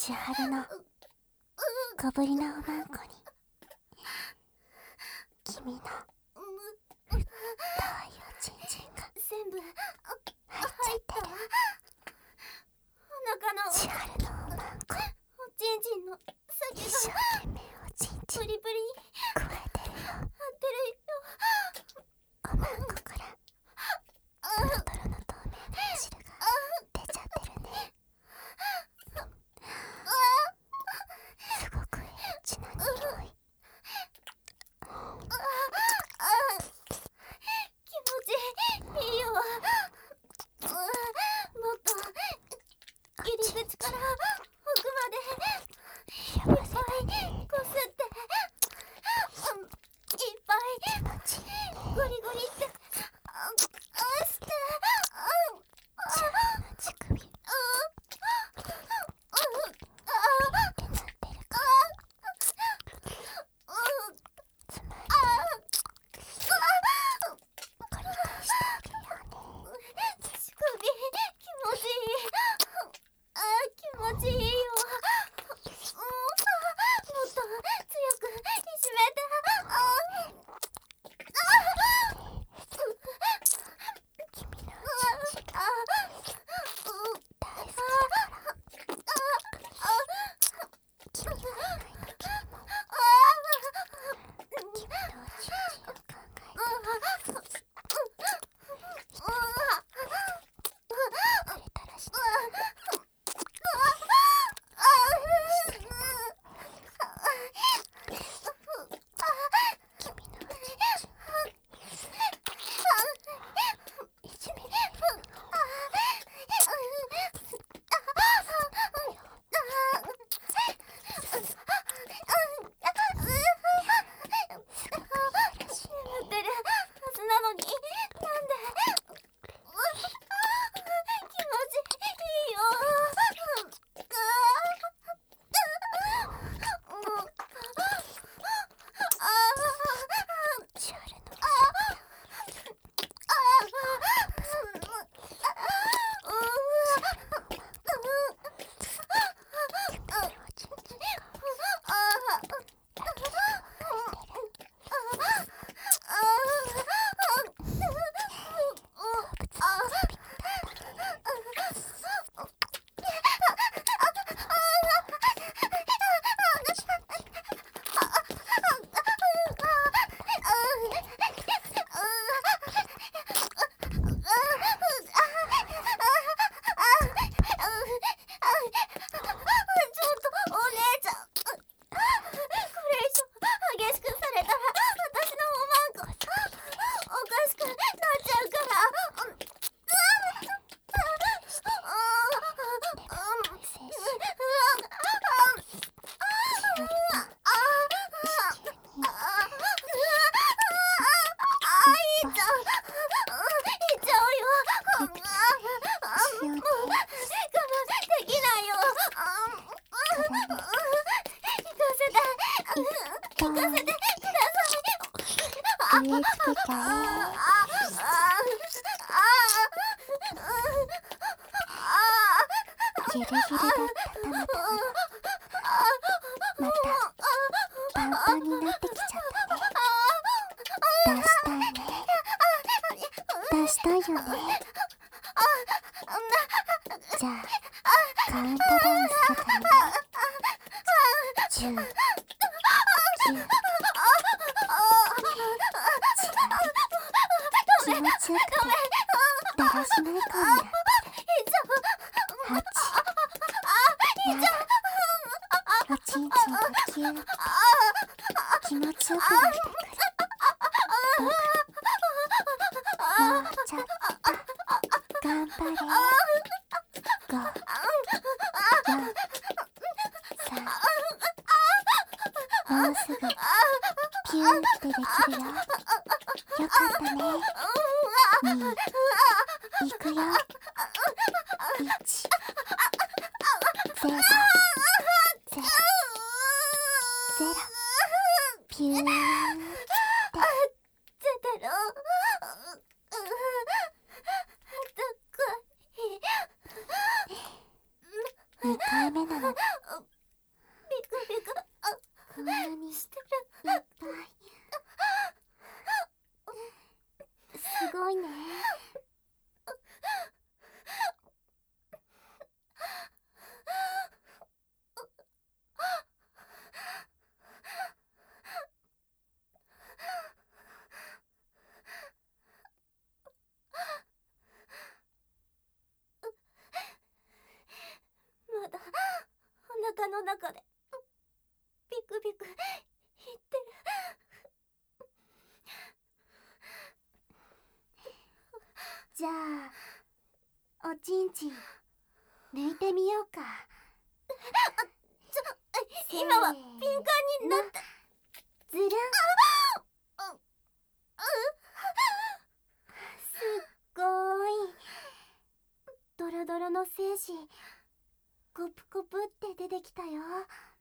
千春の小ぶりなおまんこに君の太いおちんちんが全部入っちゃってる。 お腹の千春のおまんこ、 おちんちんの先一生が懸命おちんちんプリプリにくわえてるよ。 張ってるよ。 おまんこからトロトロの透明な汁が出ちゃってるね。すごくエッチな匂い。 気持ちいいよ。もっと入り口から奥までいっぱいこすっていっぱい気持ちいいね。 ゴリゴリってして千春の乳首ピンってなってるからつまんで繰り返してあげるよね。 乳首気持ちいい。気持ちいいよ。もっと強くいじめて。 君のおちんちんが大好きだから君がいない時にも君のおちんちんを考えてくれたらして君のおちんちんいじめられるのやってるはずなのになんで気持ちいいよ。 千春の植え付けちゃえ。ジュルジュルだったたまたままたパンパンになってきちゃったね。出したいね。出したいよね。じゃあカウントダウンするからね。10、9、気持ちよくてだらしない子になってる。8、7、おちんちん呼吸気持ちよくなってくる。もうちょっと頑張れ。5、4、3、もうすぐピューってできるよ。よかったね。2、いくよ。1、0、0、0、ピューって出てる。 2回目なの。 腹の中でビクビク言ってる。 じゃあおちんちん抜いてみようか。 今は敏感になった。 ずるん。すっごーい。ドロドロの精子コプコプって出てきたよ。